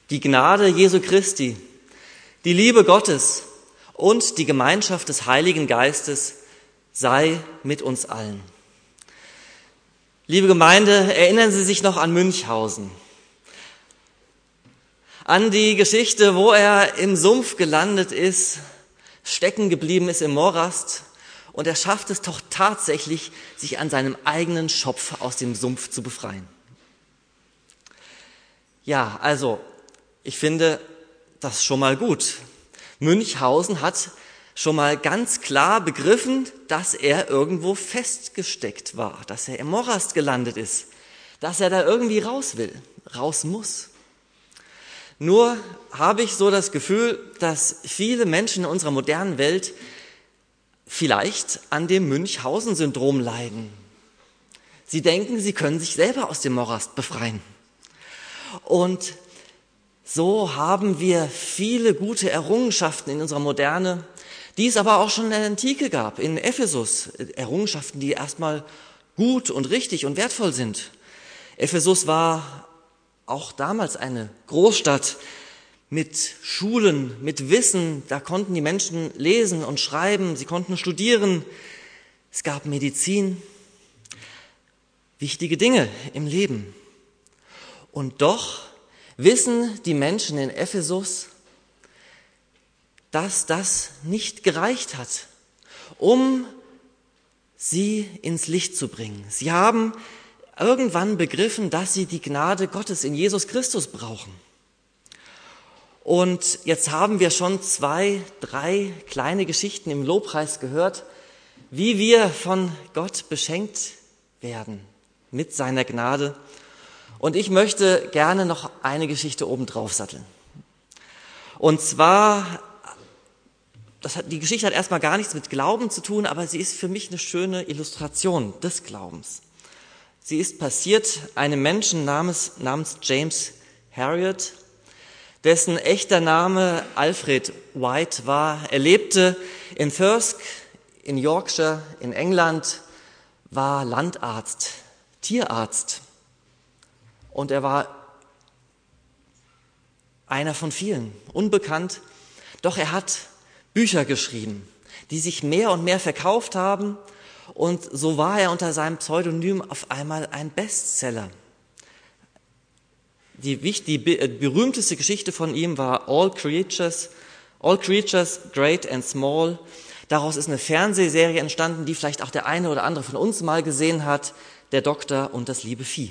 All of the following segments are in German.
Die Gnade Jesu Christi, die Liebe Gottes und die Gemeinschaft des Heiligen Geistes sei mit uns allen. Liebe Gemeinde, erinnern Sie sich noch an Münchhausen, an die Geschichte, wo er im Sumpf gelandet ist, stecken geblieben ist im Morast und er schafft es doch tatsächlich, sich an seinem eigenen Schopf aus dem Sumpf zu befreien. Ja, also, ich finde das schon mal gut. Münchhausen hat schon mal ganz klar begriffen, dass er irgendwo festgesteckt war, dass er im Morast gelandet ist, dass er da irgendwie raus will, raus muss. Nur habe ich so das Gefühl, dass viele Menschen in unserer modernen Welt vielleicht an dem Münchhausen-Syndrom leiden. Sie denken, sie können sich selber aus dem Morast befreien. Und so haben wir viele gute Errungenschaften in unserer Moderne, die es aber auch schon in der Antike gab, in Ephesus. Errungenschaften, die erstmal gut und richtig und wertvoll sind. Ephesus war auch damals eine Großstadt mit Schulen, mit Wissen. Da konnten die Menschen lesen und schreiben, sie konnten studieren. Es gab Medizin, wichtige Dinge im Leben. Und doch wissen die Menschen in Ephesus, dass das nicht gereicht hat, um sie ins Licht zu bringen. Sie haben irgendwann begriffen, dass sie die Gnade Gottes in Jesus Christus brauchen. Und jetzt haben wir schon 2, 3 kleine Geschichten im Lobpreis gehört, wie wir von Gott beschenkt werden mit seiner Gnade. Und ich möchte gerne noch eine Geschichte obendrauf satteln. Und zwar, die Geschichte hat erstmal gar nichts mit Glauben zu tun, aber sie ist für mich eine schöne Illustration des Glaubens. Sie ist passiert einem Menschen namens James Herriot, dessen echter Name Alfred White war. Er lebte in Thirsk in Yorkshire in England, war Landarzt, Tierarzt. Und er war einer von vielen, unbekannt. Doch er hat Bücher geschrieben, die sich mehr und mehr verkauft haben. Und so war er unter seinem Pseudonym auf einmal ein Bestseller. Die berühmteste Geschichte von ihm war All Creatures, Great and Small. Daraus ist eine Fernsehserie entstanden, die vielleicht auch der eine oder andere von uns mal gesehen hat, Der Doktor und das liebe Vieh.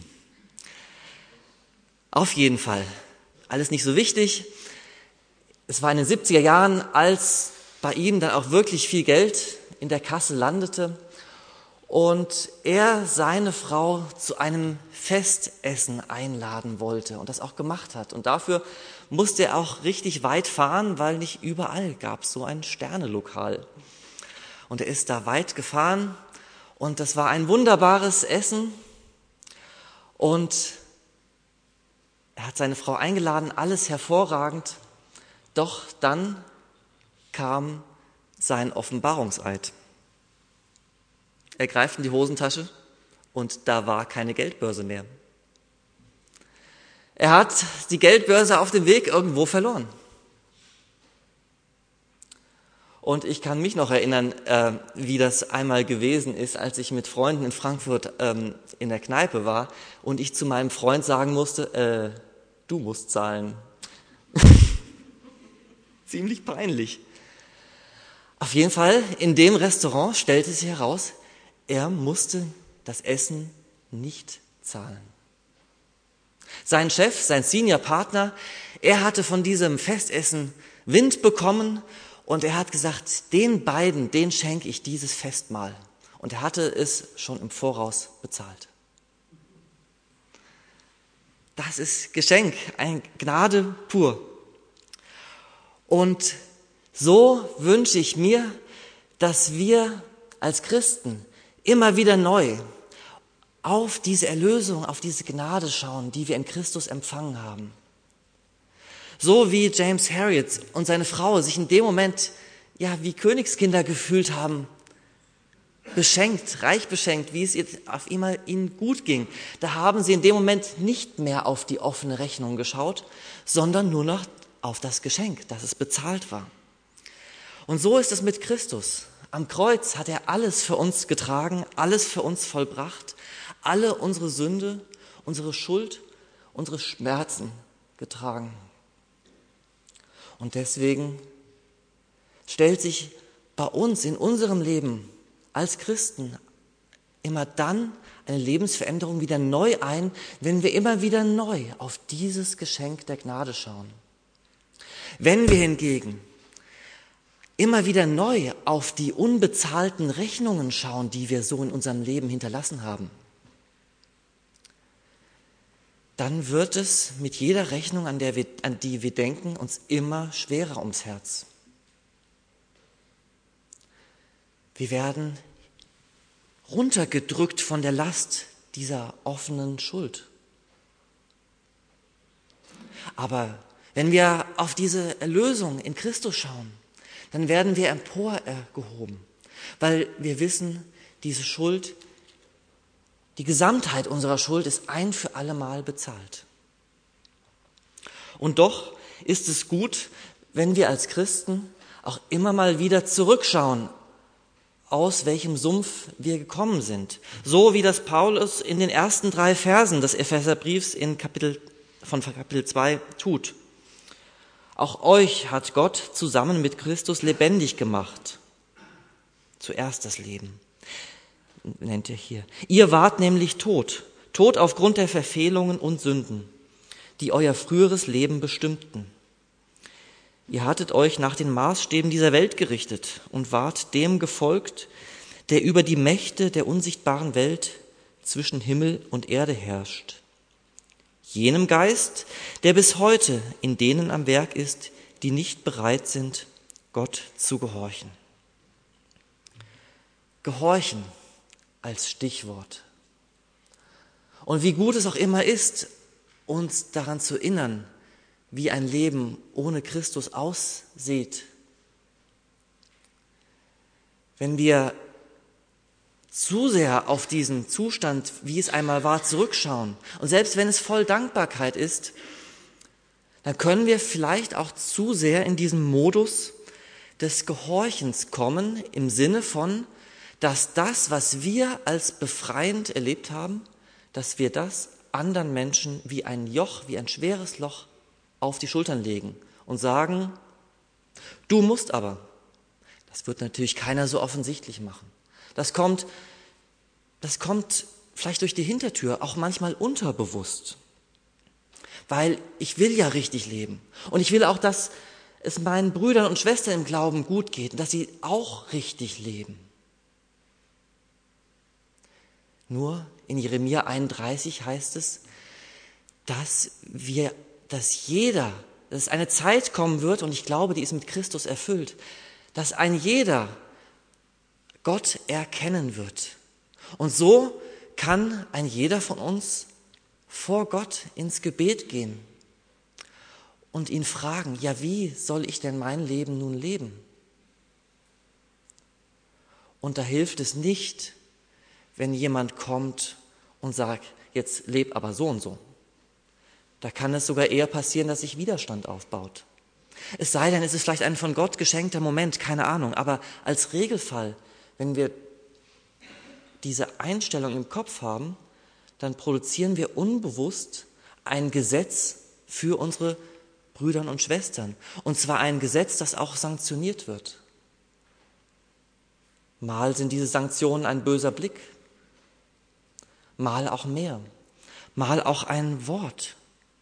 Auf jeden Fall, alles nicht so wichtig. Es war in den 70er Jahren, als bei ihm dann auch wirklich viel Geld in der Kasse landete und er seine Frau zu einem Festessen einladen wollte und das auch gemacht hat. Und dafür musste er auch richtig weit fahren, weil nicht überall gab es so ein Sternelokal. Und er ist da weit gefahren und das war ein wunderbares Essen und er hat seine Frau eingeladen, alles hervorragend, doch dann kam sein Offenbarungseid. Er greift in die Hosentasche und da war keine Geldbörse mehr. Er hat die Geldbörse auf dem Weg irgendwo verloren. Und ich kann mich noch erinnern, wie das einmal gewesen ist, als ich mit Freunden in Frankfurt in der Kneipe war und ich zu meinem Freund sagen musste, du musst zahlen. Ziemlich peinlich. Auf jeden Fall, in dem Restaurant stellte sich heraus, er musste das Essen nicht zahlen. Sein Chef, sein Seniorpartner, er hatte von diesem Festessen Wind bekommen und er hat gesagt, den beiden, denen schenke ich dieses Festmahl. Und er hatte es schon im Voraus bezahlt. Das ist Geschenk, eine Gnade pur. Und so wünsche ich mir, dass wir als Christen immer wieder neu auf diese Erlösung, auf diese Gnade schauen, die wir in Christus empfangen haben. So wie James Herriot und seine Frau sich in dem Moment ja wie Königskinder gefühlt haben. beschenkt, reich beschenkt, wie es auf einmal ihnen gut ging. Da haben sie in dem Moment nicht mehr auf die offene Rechnung geschaut, sondern nur noch auf das Geschenk, dass es bezahlt war. Und so ist es mit Christus. Am Kreuz hat er alles für uns getragen, alles für uns vollbracht, alle unsere Sünde, unsere Schuld, unsere Schmerzen getragen. Und deswegen stellt sich bei uns in unserem Leben als Christen immer dann eine Lebensveränderung wieder neu ein, wenn wir immer wieder neu auf dieses Geschenk der Gnade schauen. Wenn wir hingegen immer wieder neu auf die unbezahlten Rechnungen schauen, die wir so in unserem Leben hinterlassen haben, dann wird es mit jeder Rechnung, an die wir denken, uns immer schwerer ums Herz. Wir werden runtergedrückt von der Last dieser offenen Schuld. Aber wenn wir auf diese Erlösung in Christus schauen, dann werden wir emporgehoben, weil wir wissen, diese Schuld, die Gesamtheit unserer Schuld ist ein für alle Mal bezahlt. Und doch ist es gut, wenn wir als Christen auch immer mal wieder zurückschauen, aus welchem Sumpf wir gekommen sind. So wie das Paulus in den ersten 3 Versen des Epheserbriefs von Kapitel 2 tut. Auch euch hat Gott zusammen mit Christus lebendig gemacht. Zuerst das Leben, nennt er hier. Ihr wart nämlich tot aufgrund der Verfehlungen und Sünden, die euer früheres Leben bestimmten. Ihr hattet euch nach den Maßstäben dieser Welt gerichtet und wart dem gefolgt, der über die Mächte der unsichtbaren Welt zwischen Himmel und Erde herrscht. Jenem Geist, der bis heute in denen am Werk ist, die nicht bereit sind, Gott zu gehorchen. Gehorchen als Stichwort. Und wie gut es auch immer ist, uns daran zu erinnern, wie ein Leben ohne Christus aussieht. Wenn wir zu sehr auf diesen Zustand, wie es einmal war, zurückschauen, und selbst wenn es voll Dankbarkeit ist, dann können wir vielleicht auch zu sehr in diesen Modus des Gehorchens kommen, im Sinne von, dass das, was wir als befreiend erlebt haben, dass wir das anderen Menschen wie ein Joch, wie ein schweres Loch auf die Schultern legen und sagen, du musst aber. Das wird natürlich keiner so offensichtlich machen. Das kommt vielleicht durch die Hintertür, auch manchmal unterbewusst. Weil ich will ja richtig leben. Und ich will auch, dass es meinen Brüdern und Schwestern im Glauben gut geht und dass sie auch richtig leben. Nur in Jeremia 31 heißt es, dass eine Zeit kommen wird, und ich glaube, die ist mit Christus erfüllt, dass ein jeder Gott erkennen wird. Und so kann ein jeder von uns vor Gott ins Gebet gehen und ihn fragen, ja, wie soll ich denn mein Leben nun leben? Und da hilft es nicht, wenn jemand kommt und sagt, jetzt leb aber so und so. Da kann es sogar eher passieren, dass sich Widerstand aufbaut. Es sei denn, es ist vielleicht ein von Gott geschenkter Moment, keine Ahnung. Aber als Regelfall, wenn wir diese Einstellung im Kopf haben, dann produzieren wir unbewusst ein Gesetz für unsere Brüder und Schwestern. Und zwar ein Gesetz, das auch sanktioniert wird. Mal sind diese Sanktionen ein böser Blick, mal auch mehr, mal auch ein Wort.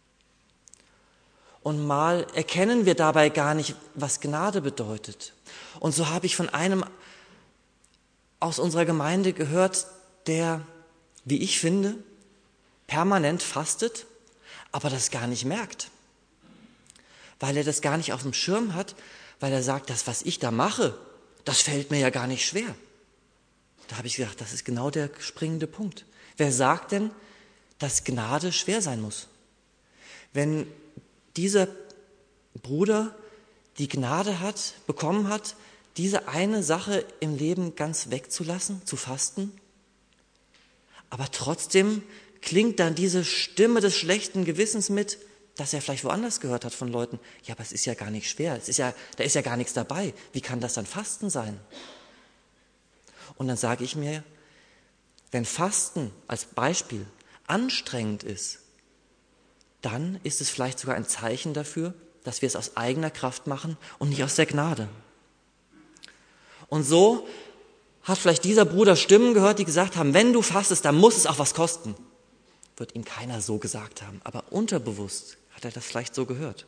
Und mal erkennen wir dabei gar nicht, was Gnade bedeutet. Und so habe ich von einem aus unserer Gemeinde gehört, der, wie ich finde, permanent fastet, aber das gar nicht merkt. Weil er das gar nicht auf dem Schirm hat, weil er sagt, das, was ich da mache, das fällt mir ja gar nicht schwer. Da habe ich gedacht, das ist genau der springende Punkt. Wer sagt denn, dass Gnade schwer sein muss? Wenn dieser Bruder die Gnade bekommen hat, diese eine Sache im Leben ganz wegzulassen, zu fasten? Aber trotzdem klingt dann diese Stimme des schlechten Gewissens mit, dass er vielleicht woanders gehört hat von Leuten. Ja, aber es ist ja gar nicht schwer, da ist ja gar nichts dabei. Wie kann das dann Fasten sein? Und dann sage ich mir, wenn Fasten als Beispiel anstrengend ist, dann ist es vielleicht sogar ein Zeichen dafür, dass wir es aus eigener Kraft machen und nicht aus der Gnade. Und so hat vielleicht dieser Bruder Stimmen gehört, die gesagt haben, wenn du fastest, dann muss es auch was kosten. Wird ihm keiner so gesagt haben, aber unterbewusst hat er das vielleicht so gehört.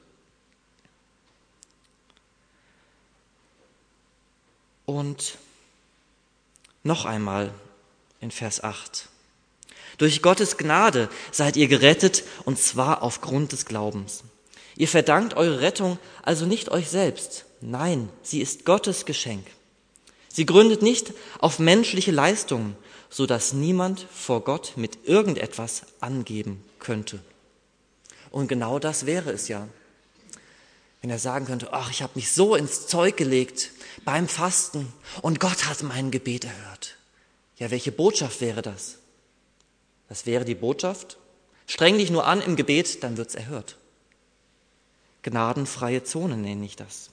Und noch einmal in Vers 8. Durch Gottes Gnade seid ihr gerettet, und zwar aufgrund des Glaubens. Ihr verdankt eure Rettung also nicht euch selbst. Nein, sie ist Gottes Geschenk. Sie gründet nicht auf menschliche Leistungen, so dass niemand vor Gott mit irgendetwas angeben könnte. Und genau das wäre es ja. Wenn er sagen könnte, ach, ich habe mich so ins Zeug gelegt beim Fasten und Gott hat mein Gebet erhört. Ja, welche Botschaft wäre das? Das wäre die Botschaft, streng dich nur an im Gebet, dann wird's erhört. Gnadenfreie Zone nenne ich das.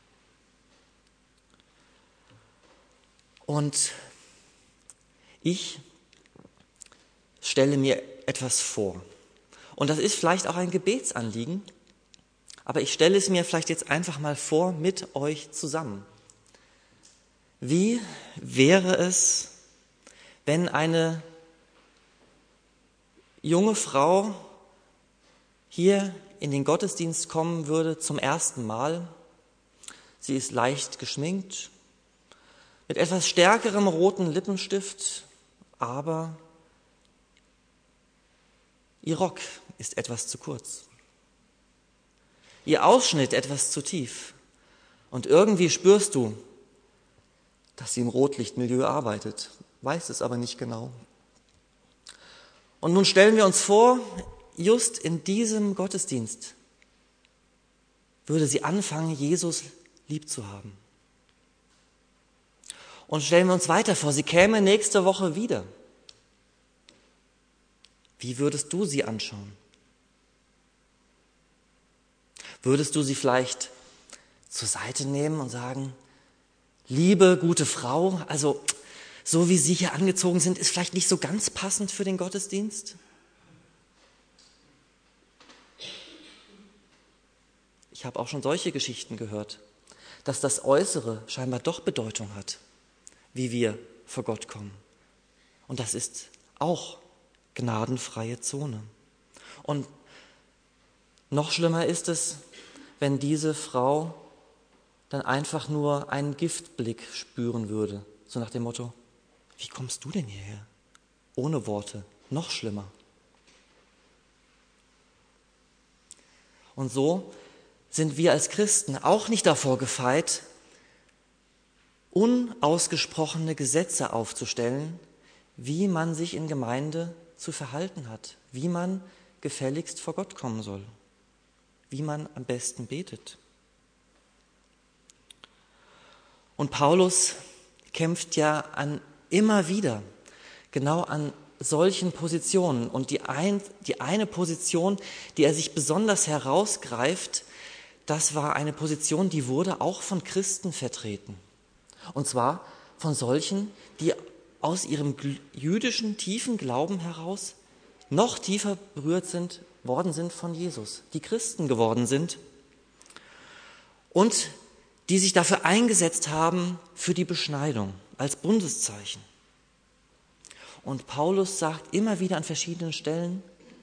Und ich stelle mir etwas vor. Und das ist vielleicht auch ein Gebetsanliegen, aber ich stelle es mir vielleicht jetzt einfach mal vor mit euch zusammen. Wie wäre es, wenn eine junge Frau hier in den Gottesdienst kommen würde zum ersten Mal? Sie ist leicht geschminkt, mit etwas stärkerem roten Lippenstift, aber ihr Rock ist etwas zu kurz. Ihr Ausschnitt etwas zu tief. Und irgendwie spürst du, dass sie im Rotlichtmilieu arbeitet, weiß es aber nicht genau. Und nun stellen wir uns vor, just in diesem Gottesdienst würde sie anfangen, Jesus lieb zu haben. Und stellen wir uns weiter vor, sie käme nächste Woche wieder. Wie würdest du sie anschauen? Würdest du sie vielleicht zur Seite nehmen und sagen, liebe, gute Frau, also so wie Sie hier angezogen sind, ist vielleicht nicht so ganz passend für den Gottesdienst? Ich habe auch schon solche Geschichten gehört, dass das Äußere scheinbar doch Bedeutung hat, wie wir vor Gott kommen. Und das ist auch gnadenfreie Zone. Und noch schlimmer ist es, wenn diese Frau dann einfach nur einen Giftblick spüren würde, so nach dem Motto, wie kommst du denn hierher? Ohne Worte, noch schlimmer. Und so sind wir als Christen auch nicht davor gefeit, unausgesprochene Gesetze aufzustellen, wie man sich in Gemeinde zu verhalten hat, wie man gefälligst vor Gott kommen soll, wie man am besten betet. Und Paulus kämpft ja immer wieder genau an solchen Positionen. Und die eine Position, die er sich besonders herausgreift, das war eine Position, die wurde auch von Christen vertreten. Und zwar von solchen, die aus ihrem jüdischen tiefen Glauben heraus noch tiefer berührt worden sind von Jesus, die Christen geworden sind und die sich dafür eingesetzt haben für die Beschneidung als Bundeszeichen. Und Paulus sagt immer wieder an verschiedenen Stellen,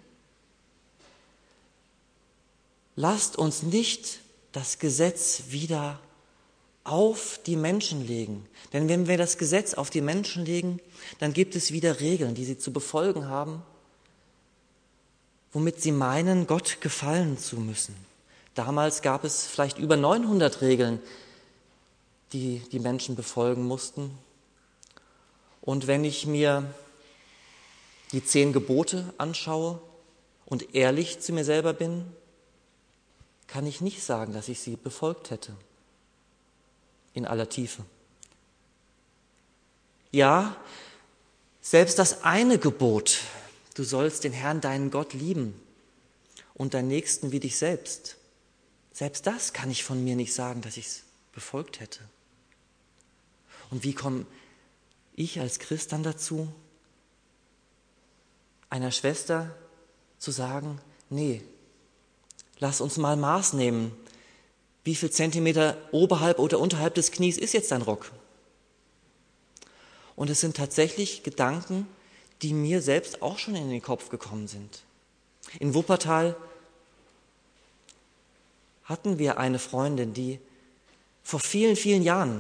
lasst uns nicht das Gesetz wieder auf die Menschen legen. Denn wenn wir das Gesetz auf die Menschen legen, dann gibt es wieder Regeln, die sie zu befolgen haben, womit sie meinen, Gott gefallen zu müssen. Damals gab es vielleicht über 900 Regeln, die die Menschen befolgen mussten. Und wenn ich mir die 10 Gebote anschaue und ehrlich zu mir selber bin, kann ich nicht sagen, dass ich sie befolgt hätte. in aller Tiefe. Ja, selbst das eine Gebot, du sollst den Herrn, deinen Gott, lieben und deinen Nächsten wie dich selbst, selbst das kann ich von mir nicht sagen, dass ich es befolgt hätte. Und wie komme ich als Christ dann dazu, einer Schwester zu sagen, nee, lass uns mal Maß nehmen. Wie viel Zentimeter oberhalb oder unterhalb des Knies ist jetzt dein Rock? Und es sind tatsächlich Gedanken, die mir selbst auch schon in den Kopf gekommen sind. In Wuppertal hatten wir eine Freundin, die vor vielen, vielen Jahren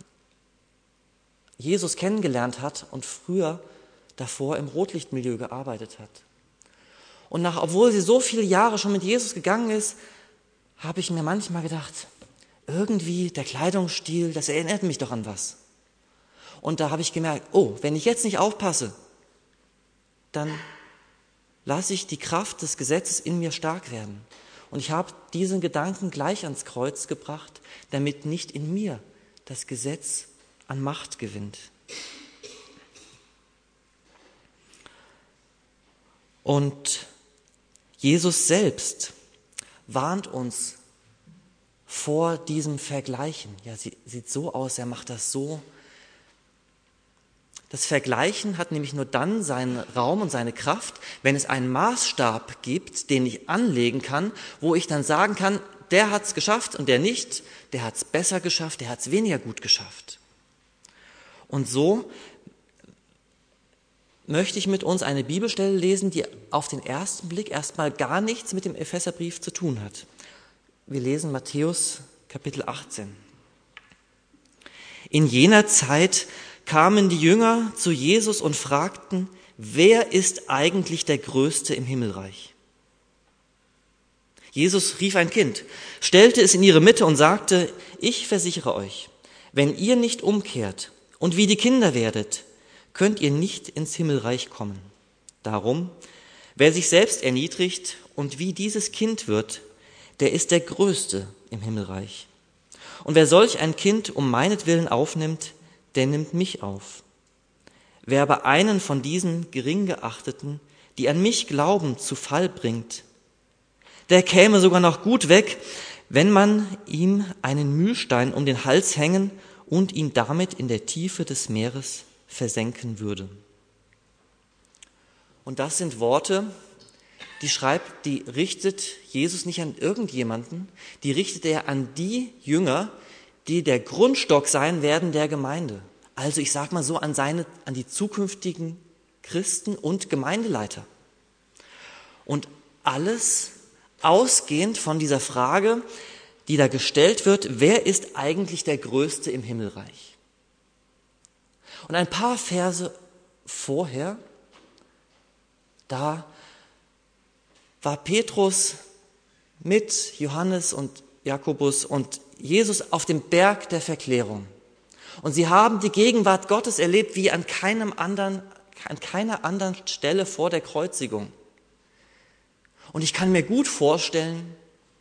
Jesus kennengelernt hat und früher davor im Rotlichtmilieu gearbeitet hat. Und obwohl sie so viele Jahre schon mit Jesus gegangen ist, habe ich mir manchmal gedacht, irgendwie der Kleidungsstil, das erinnert mich doch an was. Und da habe ich gemerkt, oh, wenn ich jetzt nicht aufpasse, dann lasse ich die Kraft des Gesetzes in mir stark werden. Und ich habe diesen Gedanken gleich ans Kreuz gebracht, damit nicht in mir das Gesetz an Macht gewinnt. Und Jesus selbst warnt uns vor diesem Vergleichen. Ja, sie sieht so aus, er macht das so. Das Vergleichen hat nämlich nur dann seinen Raum und seine Kraft, wenn es einen Maßstab gibt, den ich anlegen kann, wo ich dann sagen kann, der hat es geschafft und der nicht, der hat es besser geschafft, der hat es weniger gut geschafft. Und so möchte ich mit uns eine Bibelstelle lesen, die auf den ersten Blick erstmal gar nichts mit dem Epheserbrief zu tun hat. Wir lesen Matthäus Kapitel 18. In jener Zeit kamen die Jünger zu Jesus und fragten, wer ist eigentlich der Größte im Himmelreich? Jesus rief ein Kind, stellte es in ihre Mitte und sagte, ich versichere euch, wenn ihr nicht umkehrt und wie die Kinder werdet, könnt ihr nicht ins Himmelreich kommen. Darum, wer sich selbst erniedrigt und wie dieses Kind wird, der ist der Größte im Himmelreich. Und wer solch ein Kind um meinetwillen aufnimmt, der nimmt mich auf. Wer aber einen von diesen Geringgeachteten, die an mich glauben, zu Fall bringt, der käme sogar noch gut weg, wenn man ihm einen Mühlstein um den Hals hängen und ihn damit in der Tiefe des Meeres versenken würde. Und das sind Worte, die richtet Jesus nicht an irgendjemanden, die richtet er an die Jünger, die der Grundstock sein werden der Gemeinde. Also ich sage mal so an die zukünftigen Christen und Gemeindeleiter. Und alles ausgehend von dieser Frage, die da gestellt wird, wer ist eigentlich der Größte im Himmelreich? Und ein paar Verse vorher, da war Petrus mit Johannes und Jakobus und Jesus auf dem Berg der Verklärung. Und sie haben die Gegenwart Gottes erlebt wie an keiner anderen Stelle vor der Kreuzigung. Und ich kann mir gut vorstellen,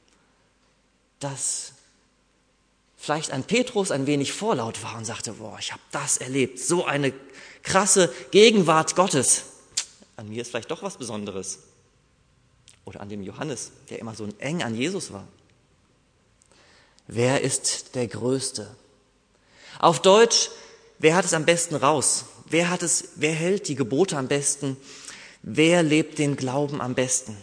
dass vielleicht ein Petrus ein wenig vorlaut war und sagte, boah, ich habe das erlebt, so eine krasse Gegenwart Gottes. An mir ist vielleicht doch was Besonderes. Oder an dem Johannes, der immer so eng an Jesus war. Wer ist der Größte? Auf Deutsch, wer hat es am besten raus? Wer hält die Gebote am besten? Wer lebt den Glauben am besten?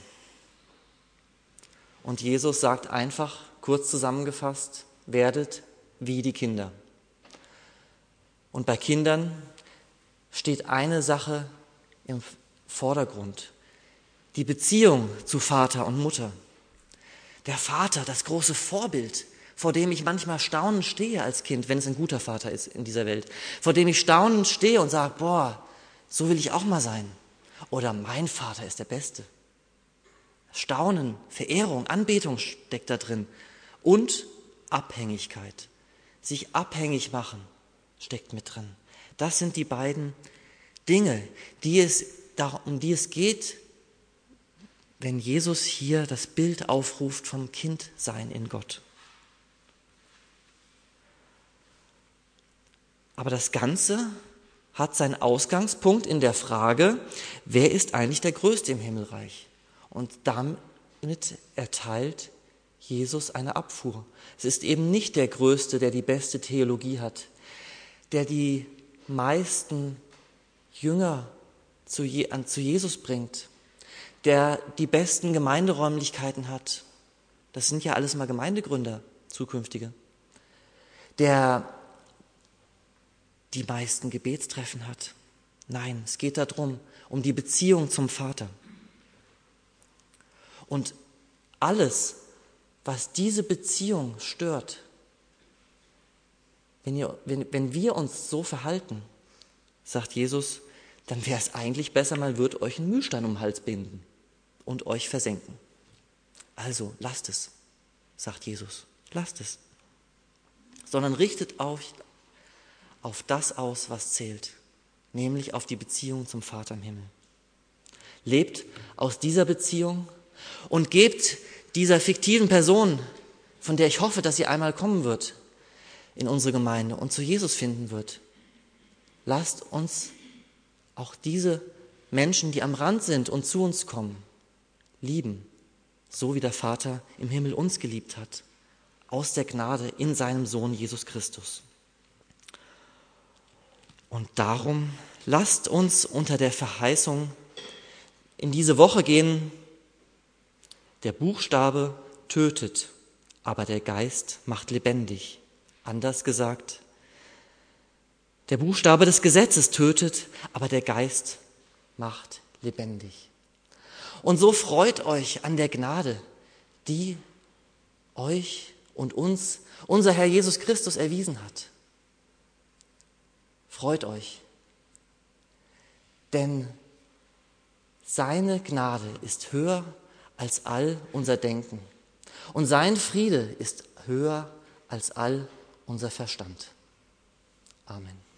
Und Jesus sagt einfach, kurz zusammengefasst, werdet wie die Kinder. Und bei Kindern steht eine Sache im Vordergrund. Die Beziehung zu Vater und Mutter. Der Vater, das große Vorbild, vor dem ich manchmal staunend stehe als Kind, wenn es ein guter Vater ist in dieser Welt, vor dem ich staunend stehe und sage, boah, so will ich auch mal sein. Oder mein Vater ist der Beste. Staunen, Verehrung, Anbetung steckt da drin. Und Abhängigkeit. Sich abhängig machen steckt mit drin. Das sind die beiden Dinge, um die es geht, wenn Jesus hier das Bild aufruft vom Kindsein in Gott. Aber das Ganze hat seinen Ausgangspunkt in der Frage, wer ist eigentlich der Größte im Himmelreich? Und damit erteilt Jesus eine Abfuhr. Es ist eben nicht der Größte, der die beste Theologie hat, der die meisten Jünger zu Jesus bringt, der die besten Gemeinderäumlichkeiten hat. Das sind ja alles mal Gemeindegründer, zukünftige. Der die meisten Gebetstreffen hat. Nein, es geht darum, um die Beziehung zum Vater. Und alles, was diese Beziehung stört, wenn wir uns so verhalten, sagt Jesus, dann wäre es eigentlich besser, man würde euch einen Mühlstein um den Hals binden und euch versenken. Also lasst es, sagt Jesus, lasst es. Sondern richtet euch auf das aus, was zählt, nämlich auf die Beziehung zum Vater im Himmel. Lebt aus dieser Beziehung und gebt dieser fiktiven Person, von der ich hoffe, dass sie einmal kommen wird in unsere Gemeinde und zu Jesus finden wird. Lasst uns auch diese Menschen, die am Rand sind und zu uns kommen, lieben, so wie der Vater im Himmel uns geliebt hat, aus der Gnade in seinem Sohn Jesus Christus. Und darum lasst uns unter der Verheißung in diese Woche gehen, der Buchstabe tötet, aber der Geist macht lebendig. Anders gesagt, der Buchstabe des Gesetzes tötet, aber der Geist macht lebendig. Und so freut euch an der Gnade, die euch und uns unser Herr Jesus Christus erwiesen hat. Freut euch, denn seine Gnade ist höher als all unser Denken und sein Friede ist höher als all unser Verstand. Amen.